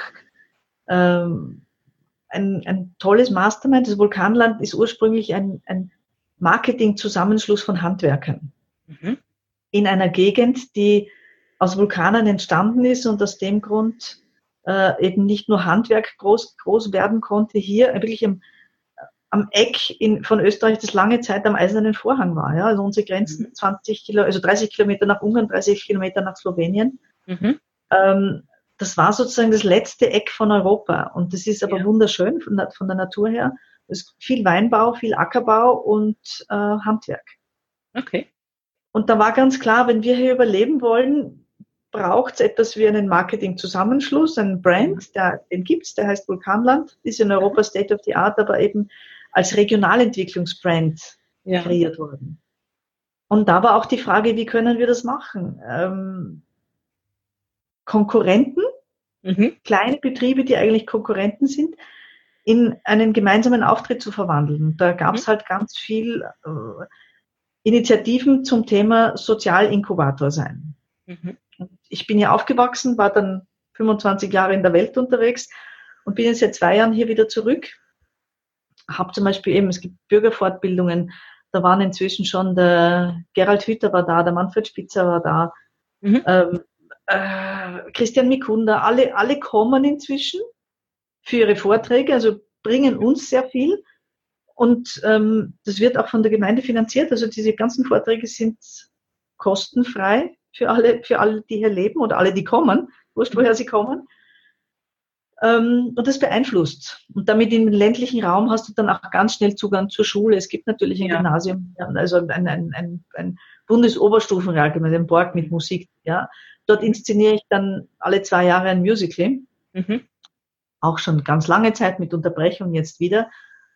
ähm, ein, ein tolles Mastermind. Das Vulkanland ist ursprünglich ein, ein Marketing-Zusammenschluss von Handwerkern Mhm. in einer Gegend, die aus Vulkanen entstanden ist und aus dem Grund äh, eben nicht nur Handwerk groß, groß werden konnte, hier wirklich am, am Eck in, von Österreich, das lange Zeit am Eisernen Vorhang war. Ja? Also unsere Grenzen Mhm. zwanzig Kilo, also dreißig Kilometer nach Ungarn, dreißig Kilometer nach Slowenien. Mhm. Ähm, das war sozusagen das letzte Eck von Europa. Und das ist aber Ja. wunderschön von der, von der Natur her. Es ist viel Weinbau, viel Ackerbau und äh, Handwerk. Okay. Und da war ganz klar, wenn wir hier überleben wollen, braucht es etwas wie einen Marketing-Zusammenschluss, einen Brand, der, den gibt's, der heißt Vulkanland, ist in Europa State of the Art, aber eben als Regionalentwicklungsbrand Ja. kreiert worden. Und da war auch die Frage, wie können wir das machen? Ähm, Konkurrenten, Mhm. kleine Betriebe, die eigentlich Konkurrenten sind, in einen gemeinsamen Auftritt zu verwandeln. Da gab es Mhm. halt ganz viel äh, Initiativen zum Thema Sozialinkubator sein. Mhm. Ich bin ja aufgewachsen, war dann fünfundzwanzig Jahre in der Welt unterwegs und bin jetzt seit zwei Jahren hier wieder zurück. Habe zum Beispiel eben, es gibt Bürgerfortbildungen, da waren inzwischen schon der Gerald Hüther war da, der Manfred Spitzer war da, Mhm. ähm, äh, Christian Mikunda, alle, alle kommen inzwischen für ihre Vorträge, also bringen uns sehr viel. Und ähm, das wird auch von der Gemeinde finanziert. Also diese ganzen Vorträge sind kostenfrei für alle, für alle, die hier leben oder alle, die kommen, wurscht, woher sie kommen. Ähm, und das beeinflusst. Und damit im ländlichen Raum hast du dann auch ganz schnell Zugang zur Schule. Es gibt natürlich ein ja. Gymnasium, also ein, ein, ein, ein Bundesoberstufenrealgymnasium, ein Borg mit Musik. Ja. Dort inszeniere ich dann alle zwei Jahre ein Musical. Mhm. Auch schon ganz lange Zeit mit Unterbrechung, jetzt wieder.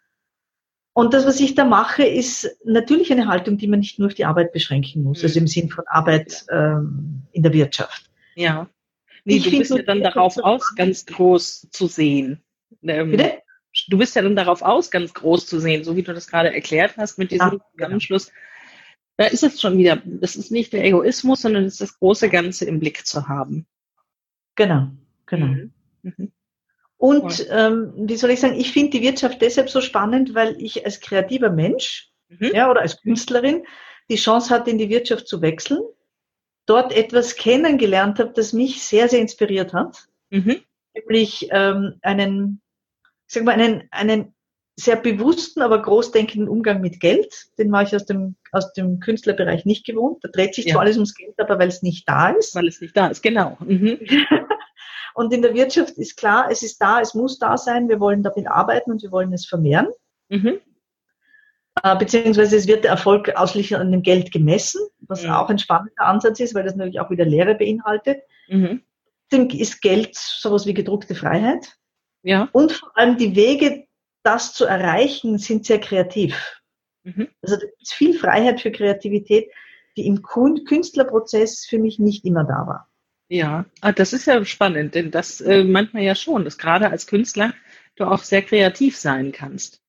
Und das, was ich da mache, ist natürlich eine Haltung, die man nicht nur auf die Arbeit beschränken muss, mhm. also im Sinn von Arbeit ähm, in der Wirtschaft. Ja. Nee, ich du bist ja dann darauf aus, ganz groß zu sehen. Ähm, Bitte? Du bist ja dann darauf aus, ganz groß zu sehen, so wie du das gerade erklärt hast mit diesem ja, Zusammenschluss. Genau. Da ist es schon wieder, das ist nicht der Egoismus, sondern es ist das große Ganze im Blick zu haben. Genau, genau. Mhm. Mhm. Und ähm, wie soll ich sagen, ich finde die Wirtschaft deshalb so spannend, weil ich als kreativer Mensch mhm. ja, oder als Künstlerin die Chance hatte, in die Wirtschaft zu wechseln, dort etwas kennengelernt habe, das mich sehr, sehr inspiriert hat. Mhm. Nämlich ähm, einen, ich sag mal, einen, einen sehr bewussten, aber großdenkenden Umgang mit Geld. Den war ich aus dem, aus dem Künstlerbereich nicht gewohnt. Da dreht sich ja. zwar alles ums Geld, aber weil es nicht da ist. Weil es nicht da ist, genau. Mhm. Und in der Wirtschaft ist klar, es ist da, es muss da sein, wir wollen damit arbeiten und wir wollen es vermehren. Mhm. Äh, beziehungsweise es wird der Erfolg ausschließlich an dem Geld gemessen, was mhm. auch ein spannender Ansatz ist, weil das natürlich auch wieder Lehre beinhaltet. Mhm. Dann ist Geld sowas wie gedruckte Freiheit. Ja. Und vor allem die Wege, das zu erreichen, sind sehr kreativ. Mhm. Also da ist viel Freiheit für Kreativität, die im Künstlerprozess für mich nicht immer da war. Ja, ah, das ist ja spannend, denn das äh, manchmal ja schon, dass gerade als Künstler du auch sehr kreativ sein kannst.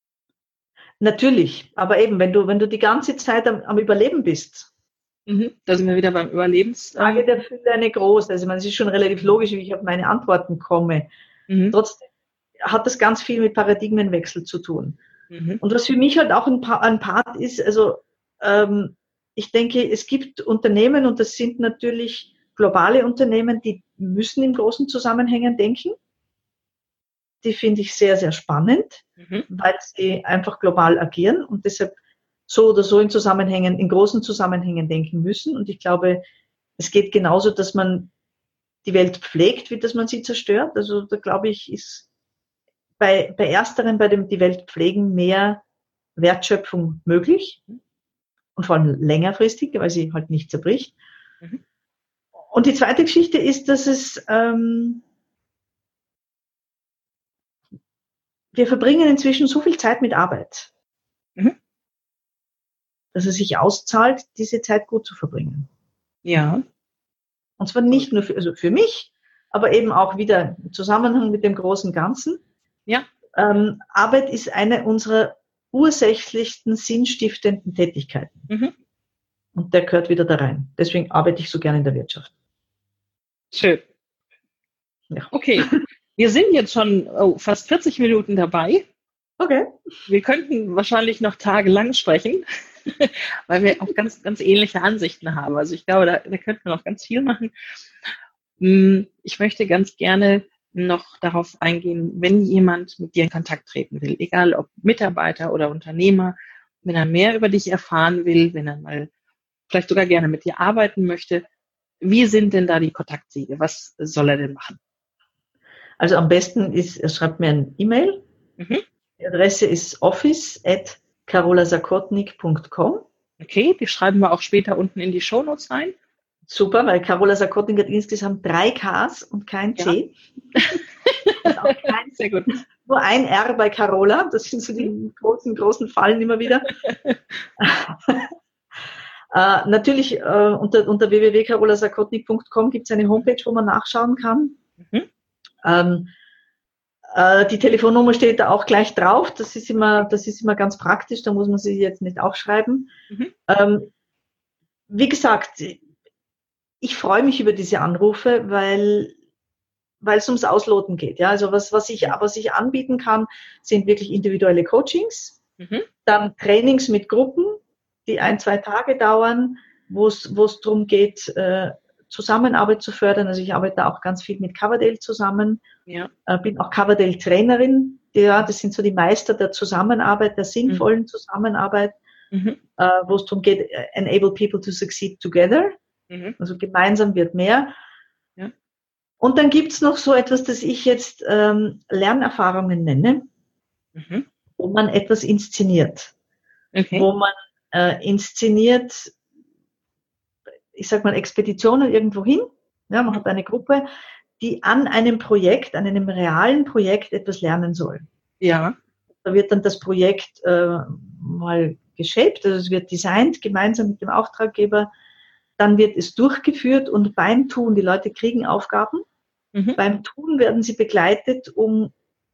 Natürlich, aber eben, wenn du, wenn du die ganze Zeit am, am Überleben bist. Mhm, da sind wir wieder beim Überlebens. Die Frage der Fülle eine große. Also man, es ist schon relativ logisch, wie ich auf meine Antworten komme. Mhm. Trotzdem hat das ganz viel mit Paradigmenwechsel zu tun. Mhm. Und was für mich halt auch ein, pa- ein Part ist, also ähm, ich denke, es gibt Unternehmen und das sind natürlich globale Unternehmen, die müssen in großen Zusammenhängen denken. Die finde ich sehr, sehr spannend, mhm. weil sie einfach global agieren und deshalb so oder so in Zusammenhängen, in großen Zusammenhängen denken müssen. Und ich glaube, es geht genauso, dass man die Welt pflegt, wie dass man sie zerstört. Also da glaube ich, ist bei, bei Ersteren, bei dem die Welt pflegen, mehr Wertschöpfung möglich und vor allem längerfristig, weil sie halt nicht zerbricht. Mhm. Und die zweite Geschichte ist, dass es, ähm, wir verbringen inzwischen so viel Zeit mit Arbeit, mhm. dass es sich auszahlt, diese Zeit gut zu verbringen. Ja. Und zwar nicht nur für, also für mich, aber eben auch wieder im Zusammenhang mit dem großen Ganzen. Ja. Ähm, Arbeit ist eine unserer ursächlichsten sinnstiftenden Tätigkeiten. Mhm. Und der gehört wieder da rein. Deswegen arbeite ich so gerne in der Wirtschaft. Schön. Ja. Okay, wir sind jetzt schon oh, fast vierzig Minuten dabei. Okay. Wir könnten wahrscheinlich noch tagelang sprechen, weil wir auch ganz, ganz ähnliche Ansichten haben. Also ich glaube, da, da könnten wir noch ganz viel machen. Ich möchte ganz gerne noch darauf eingehen, wenn jemand mit dir in Kontakt treten will, egal ob Mitarbeiter oder Unternehmer, wenn er mehr über dich erfahren will, wenn er mal vielleicht sogar gerne mit dir arbeiten möchte, wie sind denn da die Kontaktwege? Was soll er denn machen? Also am besten ist, er schreibt mir ein E-Mail. Mhm. Die Adresse ist office at carolasakotnik punkt com. Okay, die schreiben wir auch später unten in die Shownotes rein. Super, weil Carola Sakotnik hat insgesamt drei Ks und kein C. Ja. Auch kein, sehr gut. Nur ein R bei Carola. Das sind so die großen, großen Fallen immer wieder. Äh, natürlich, äh, unter, unter w w w punkt carolasakotnik punkt com gibt es eine Homepage, wo man nachschauen kann. Mhm. Ähm, äh, die Telefonnummer steht da auch gleich drauf. Das ist immer, das ist immer ganz praktisch. Da muss man sie jetzt nicht aufschreiben. Mhm. Ähm, wie gesagt, ich freue mich über diese Anrufe, weil, weil es ums Ausloten geht. Ja, also was, was ich, was ich anbieten kann, sind wirklich individuelle Coachings, mhm. dann Trainings mit Gruppen, die ein, zwei Tage dauern, wo es, wo es darum geht, äh, Zusammenarbeit zu fördern. Also ich arbeite auch ganz viel mit Coverdale zusammen, ja. äh, bin auch Coverdale-Trainerin. Ja, das sind so die Meister der Zusammenarbeit, der sinnvollen mhm. Zusammenarbeit, mhm. äh, wo es darum geht, enable people to succeed together. Mhm. Also gemeinsam wird mehr. Ja. Und dann gibt's noch so etwas, das ich jetzt ähm, Lernerfahrungen nenne, mhm. wo man etwas inszeniert. Okay. Wo man äh, inszeniert, ich sag mal, Expeditionen irgendwo hin. Ja, man mhm. hat eine Gruppe, die an einem Projekt, an einem realen Projekt etwas lernen soll. Ja. Da wird dann das Projekt äh, mal geshaped, also es wird designt, gemeinsam mit dem Auftraggeber. Dann wird es durchgeführt und beim Tun, die Leute kriegen Aufgaben. Mhm. Beim Tun werden sie begleitet, um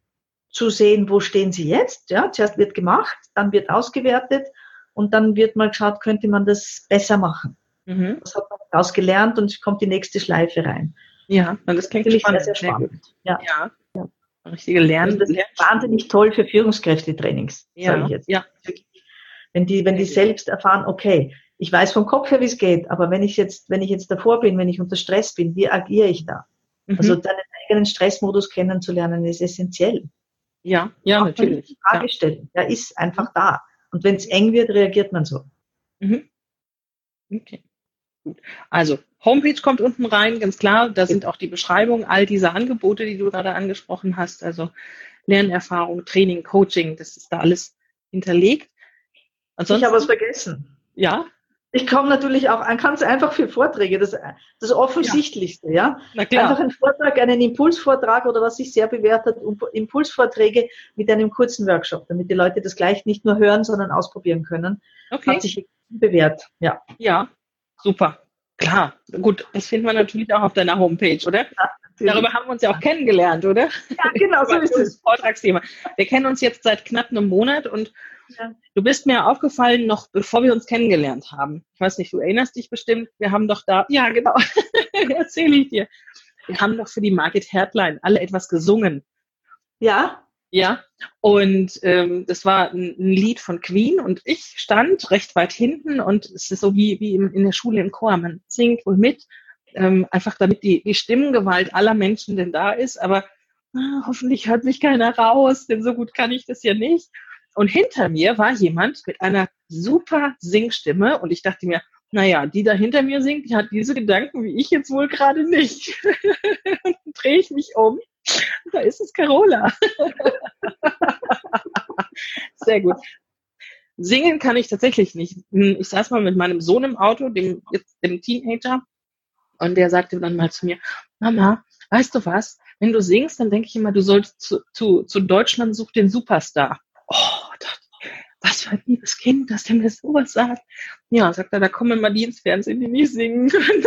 zu sehen, wo stehen sie jetzt. Ja, zuerst wird gemacht, dann wird ausgewertet und dann wird mal geschaut, könnte man das besser machen. Mhm. Das hat man daraus gelernt und es kommt die nächste Schleife rein. Ja, und das klingt spannend. Sehr, sehr spannend. Ja. Ja. Ja. Richtige Lernen. Also das ist wahnsinnig toll für Führungskräftetrainings, ja. sage ich jetzt. Ja. Wenn die, wenn die selbst erfahren, okay, ich weiß vom Kopf her, wie es geht, aber wenn ich jetzt, wenn ich jetzt davor bin, wenn ich unter Stress bin, wie agiere ich da? Mhm. Also deinen eigenen Stressmodus kennenzulernen, ist essentiell. Ja, ja, auch natürlich. Die Frage stellen, der ist einfach da. Und wenn es eng wird, reagiert man so. Mhm. Okay. Gut. Also, Homepage kommt unten rein, ganz klar. Da sind auch die Beschreibungen all dieser Angebote, die du gerade angesprochen hast. Also Lernerfahrung, Training, Coaching, das ist da alles hinterlegt. Ansonsten, ich habe was vergessen. Ja? Ich komme natürlich auch an, ganz einfach für Vorträge, das, das Offensichtlichste, ja. ja? Na klar. Einfach einen Vortrag, einen Impulsvortrag oder was sich sehr bewährt hat, Impulsvorträge mit einem kurzen Workshop, damit die Leute das gleich nicht nur hören, sondern ausprobieren können. Okay. Hat sich bewährt, ja. Ja, super. Klar. Gut, das finden wir natürlich auch auf deiner Homepage, oder? Ja, darüber haben wir uns ja auch kennengelernt, oder? Ja, genau, so ist es. Vortragsthema. Wir kennen uns jetzt seit knapp einem Monat und ja. Du bist mir aufgefallen, noch bevor wir uns kennengelernt haben. Ich weiß nicht, du erinnerst dich bestimmt, wir haben doch da, ja genau, erzähle ich dir. Wir haben doch für die Margit Härtlein alle etwas gesungen. Ja. Ja, und ähm, das war ein, ein Lied von Queen und ich stand recht weit hinten und es ist so wie, wie im, in der Schule im Chor, man singt wohl mit, ähm, einfach damit die, die Stimmengewalt aller Menschen denn da ist, aber ah, hoffentlich hört mich keiner raus, denn so gut kann ich das ja nicht. Und hinter mir war jemand mit einer super Singstimme und ich dachte mir, naja, die da hinter mir singt, die hat diese Gedanken wie ich jetzt wohl gerade nicht. Dann drehe ich mich um, da ist es Carola. Sehr gut. Singen kann ich tatsächlich nicht. Ich saß mal mit meinem Sohn im Auto, dem, jetzt, dem Teenager, und der sagte dann mal zu mir, Mama, weißt du was, wenn du singst, dann denke ich immer, du sollst zu, zu, zu Deutschland sucht den Superstar. Oh, das, was für ein liebes Kind, dass der mir sowas sagt. Ja, sagt er, da kommen immer die ins Fernsehen, die nicht singen können.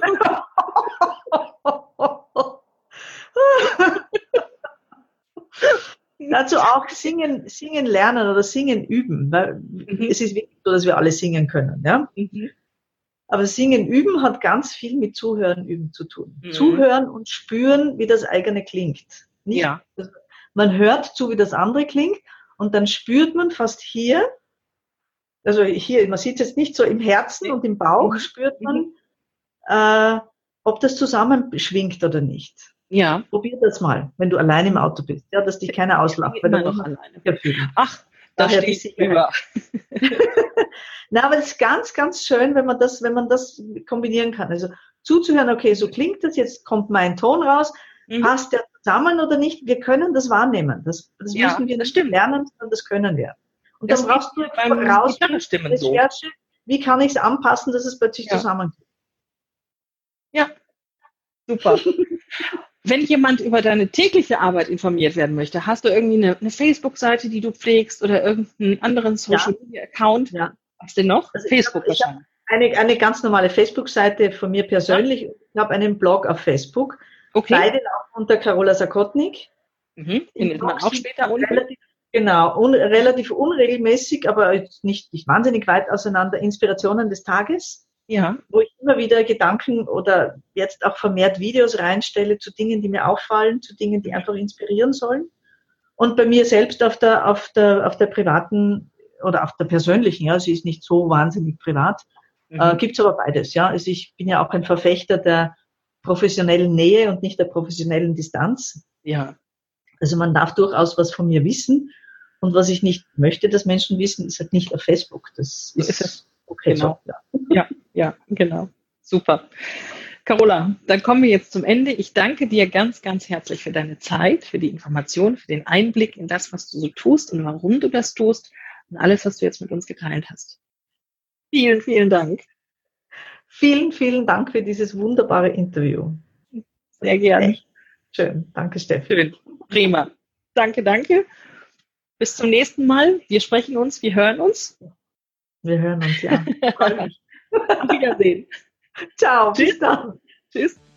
Dazu auch singen, singen lernen oder singen üben, weil mhm. es ist wichtig so, dass wir alle singen können, ja. Mhm. Aber singen üben hat ganz viel mit Zuhören üben zu tun. Mhm. Zuhören und spüren, wie das eigene klingt. Nicht, ja. Man hört zu, wie das andere klingt. Und dann spürt man fast hier, also hier, man sieht es jetzt nicht so im Herzen und im Bauch, spürt man, äh, ob das zusammenschwingt oder nicht. Ja. Probier das mal, wenn du allein im Auto bist, ja, dass dich keiner auslacht. Ich bin immer noch alleine. Ach, da stehe ich über. Na, aber das ist ganz, ganz schön, wenn man das, wenn man das kombinieren kann. Also zuzuhören, okay, so klingt das, jetzt kommt mein Ton raus, mhm. passt der zusammen oder nicht? Wir können das wahrnehmen. Das, das ja, müssen wir nicht stimmt. lernen, sondern das können wir. Und das dann brauchst du raus, Recherche, wie kann ich es anpassen, dass es plötzlich ja. zusammengeht. Ja, super. Wenn jemand über deine tägliche Arbeit informiert werden möchte, hast du irgendwie eine, eine Facebook-Seite, die du pflegst oder irgendeinen anderen Social-Media-Account? Ja. Was denn noch? Also Facebook ich hab, ich hab eine, eine ganz normale Facebook-Seite von mir persönlich. Ja. Ich habe einen Blog auf Facebook. Okay. Beide laufen unter Carola Sakotnik. Mhm. Findet man auch später unten. Relativ, genau, un, relativ unregelmäßig, aber nicht, nicht wahnsinnig weit auseinander. Inspirationen des Tages. Ja. Wo ich immer wieder Gedanken oder jetzt auch vermehrt Videos reinstelle zu Dingen, die mir auffallen, zu Dingen, die einfach inspirieren sollen. Und bei mir selbst auf der, auf der, auf der privaten oder auf der persönlichen, ja, sie ist nicht so wahnsinnig privat, mhm. äh, gibt's aber beides, ja. Also ich bin ja auch ein Verfechter der professionellen Nähe und nicht der professionellen Distanz. Ja. Also man darf durchaus was von mir wissen. Und was ich nicht möchte, dass Menschen wissen, ist halt nicht auf Facebook. Das ist, ist es. Okay, genau. So, ja. ja, ja, genau. Super. Carola, dann kommen wir jetzt zum Ende. Ich danke dir ganz, ganz herzlich für deine Zeit, für die Information, für den Einblick in das, was du so tust und warum du das tust und alles, was du jetzt mit uns geteilt hast. Vielen, vielen Dank. Vielen, vielen Dank für dieses wunderbare Interview. Sehr gerne. Echt schön. Danke, Steffi. Schön. Prima. Danke, danke. Bis zum nächsten Mal. Wir sprechen uns, wir hören uns. Wir hören uns, ja. Auf Wiedersehen. Ciao, bis dann. Tschüss.